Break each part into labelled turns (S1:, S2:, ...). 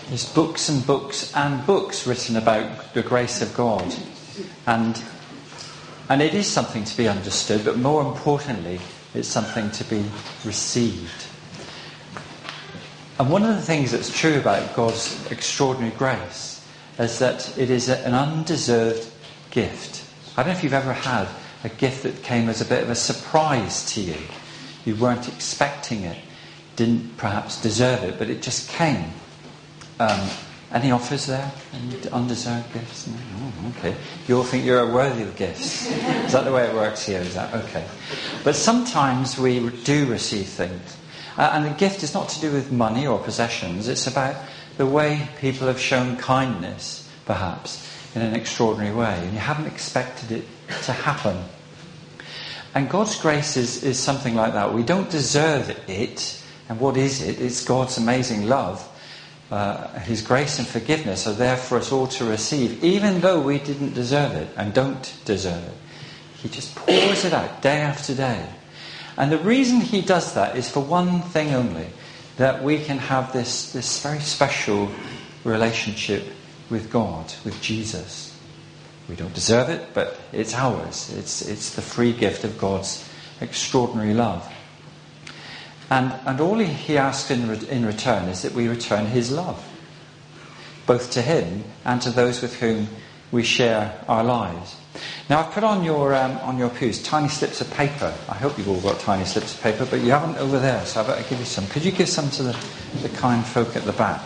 S1: There's books and books and books written about the grace of God. And it is something to be understood, but more importantly, it's something to be received. And one of the things that's true about God's extraordinary grace is that it is an undeserved gift. I don't know if you've ever had a gift that came as a bit of a surprise to you. You weren't expecting it, didn't perhaps deserve it, but it just came. Any offers there? Any undeserved gifts? No? Oh, okay. You all think you're worthy of gifts. Is that the way it works here? Is that okay? But sometimes we do receive things. And the gift is not to do with money or possessions. It's about the way people have shown kindness, perhaps, in an extraordinary way. And you haven't expected it to happen. And God's grace is something like that. We don't deserve it. And what is it? It's God's amazing love. His grace and forgiveness are there for us all to receive, even though we didn't deserve it and don't deserve it. He just pours it out day after day. And the reason he does that is for one thing only, that we can have this very special relationship with God, with Jesus. We don't deserve it, but it's ours. It's the free gift of God's extraordinary love. And all he asks in return is that we return his love, both to him and to those with whom we share our lives. Now, I've put on your pews tiny slips of paper. I hope you've all got tiny slips of paper, but you haven't over there, so I better give you some. Could you give some to the kind folk at the back?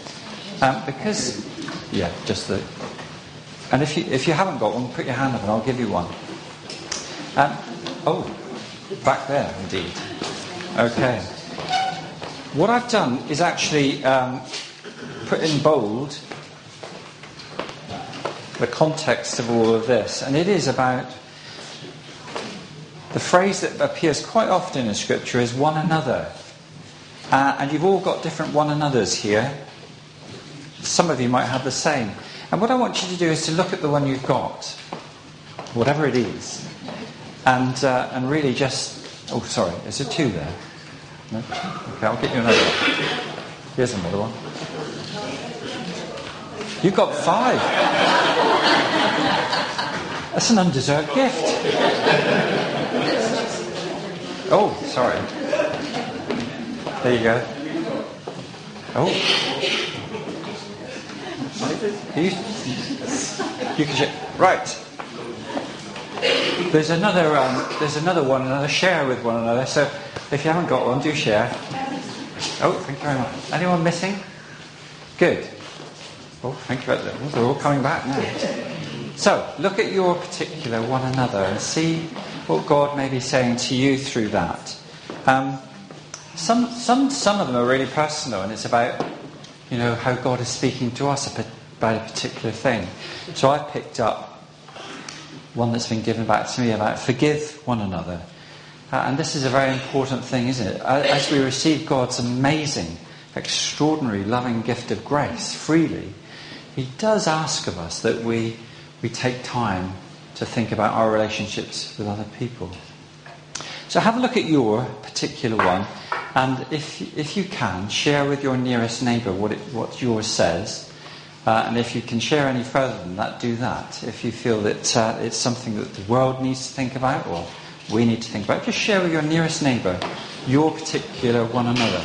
S1: And if you haven't got one, put your hand up and I'll give you one. Back there, indeed. Okay. What I've done is actually put in bold the context of all of this. And it is about the phrase that appears quite often in Scripture is one another. And you've all got different one another's here. Some of you might have the same. And what I want you to do is to look at the one you've got, whatever it is, and really just... Oh, sorry, is there two there? No? Okay, I'll get you another one. Here's another one. You've got 5. That's an undeserved gift. Oh, sorry. There you go. Oh. You can share. Right. There's another one, another share with one another. So if you haven't got one, do share. Oh, thank you very much. Anyone missing? Good. Oh, thank you. They're all coming back now. So look at your particular one another and see what God may be saying to you through that. Some of them are really personal, and it's about how God is speaking to us about a particular thing. So I've picked up one that's been given back to me about forgive one another. And this is a very important thing, isn't it? As we receive God's amazing, extraordinary, loving gift of grace freely, he does ask of us that we take time to think about our relationships with other people. So have a look at your particular one, and if you can, share with your nearest neighbour what yours says. And if you can share any further than that, do that. If you feel that it's something that the world needs to think about, or we need to think about, just share with your nearest neighbour your particular one another.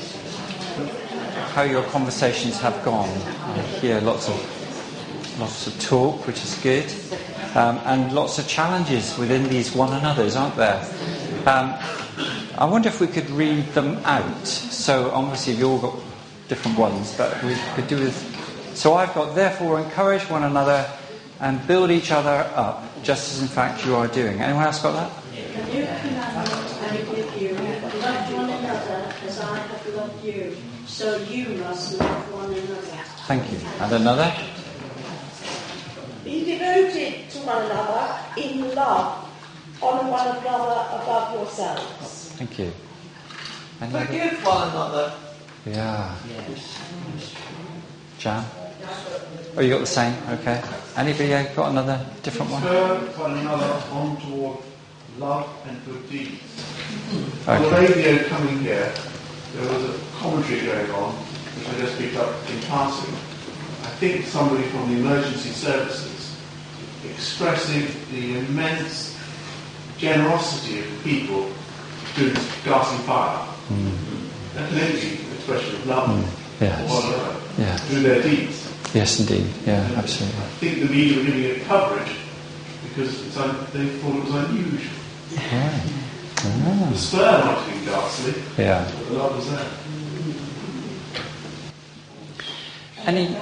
S1: How your conversations have gone. I hear lots of talk, which is good, and lots of challenges within these one another's, aren't there? I wonder if we could read them out. So obviously you've all got different ones, but we could do with. So I've got, therefore, encourage one another and build each other up, just as in fact you are doing. Anyone else got that?
S2: A new commandment I give you, love one another as I have loved you, so you must love one another.
S1: Thank you. And another?
S3: Be devoted to one another in love. Honour one another above yourselves.
S1: Thank you.
S4: Forgive one another.
S1: Yeah. Jan? Oh, you got the same? Okay. Anybody got another different one?
S5: Serve one another on toward love and good deeds.
S1: Okay.
S5: On the radio coming here, there was a commentary going on which I just picked up in passing, I think somebody from the emergency services expressing the immense generosity of people through gassing fire. That's an expression of love
S1: Yes.
S5: for one another
S1: Yeah.
S5: through their deeds.
S1: Yes, indeed. Yeah,
S5: And
S1: absolutely.
S5: I think the media were giving it coverage because they thought it was unusual.
S1: Right.
S5: The spur might have been ghastly,
S1: Yeah.
S5: but the love was there.
S1: Any?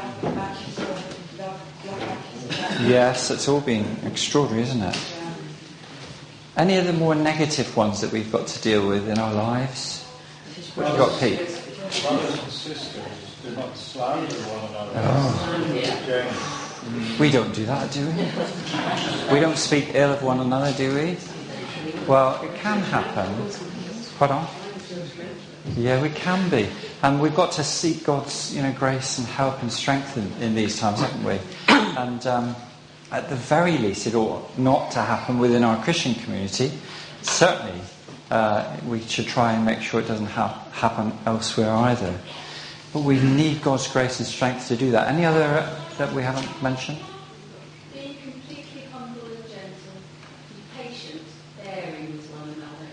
S1: Yes, it's all been extraordinary, isn't it? Any of the more negative ones that we've got to deal with in our lives? What have you got, Pete?
S6: Brothers and sisters, do not slander one another.
S1: Oh. We don't do that, do we? We don't speak ill of one another, do we? Well, it can happen. Pardon? Yeah, we can be. And we've got to seek God's, grace and help and strength in these times, haven't we? And at the very least, it ought not to happen within our Christian community. Certainly, we should try and make sure it doesn't happen elsewhere either. But we need God's grace and strength to do that. Any other that we haven't mentioned?
S7: Being completely humble and gentle, be patient, bearing with one another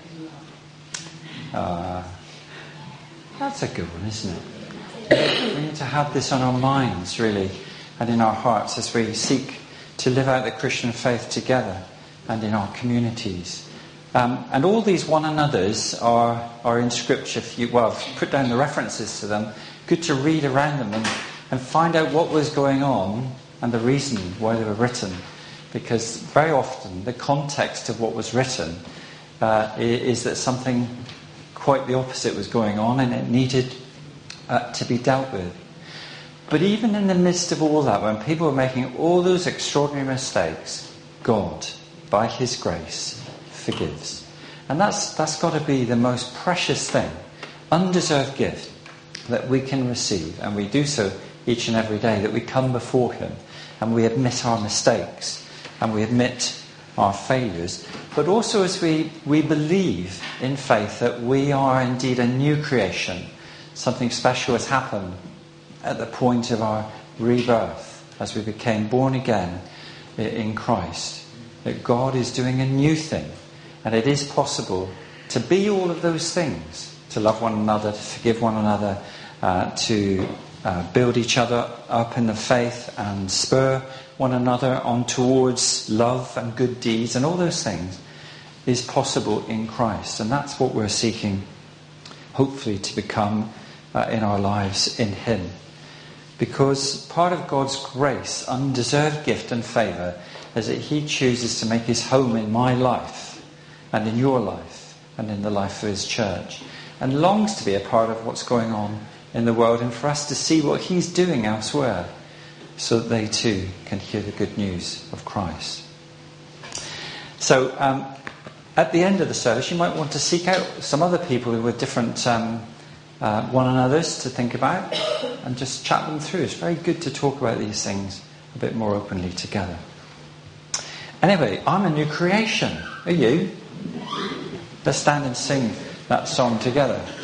S7: in love.
S1: That's a good one, isn't it? We need to have this on our minds, really, and in our hearts as we seek to live out the Christian faith together and in our communities. And all these one another's are in Scripture. I've put down the references to them. Good to read around them and find out what was going on and the reason why they were written. Because very often the context of what was written is that something quite the opposite was going on and it needed to be dealt with. But even in the midst of all that, when people were making all those extraordinary mistakes, God, by His grace, forgives. And that's got to be the most precious thing, undeserved gift that we can receive. And we do so each and every day, that we come before Him and we admit our mistakes and we admit our failures. But also as we believe in faith that we are indeed a new creation. Something special has happened at the point of our rebirth as we became born again in Christ. That God is doing a new thing. And it is possible to be all of those things. To love one another, to forgive one another, to build each other up in the faith and spur one another on towards love and good deeds, and all those things is possible in Christ. And that's what we're seeking, hopefully, to become in our lives in Him. Because part of God's grace, undeserved gift and favour, is that He chooses to make His home in my life and in your life and in the life of His church, and longs to be a part of what's going on in the world, and for us to see what He's doing elsewhere, so that they too can hear the good news of Christ. So at the end of the service, you might want to seek out some other people with different one another's to think about and just chat them through. It's very good to talk about these things a bit more openly together. Anyway, I'm a new creation. Are you? Let's stand and sing that song together.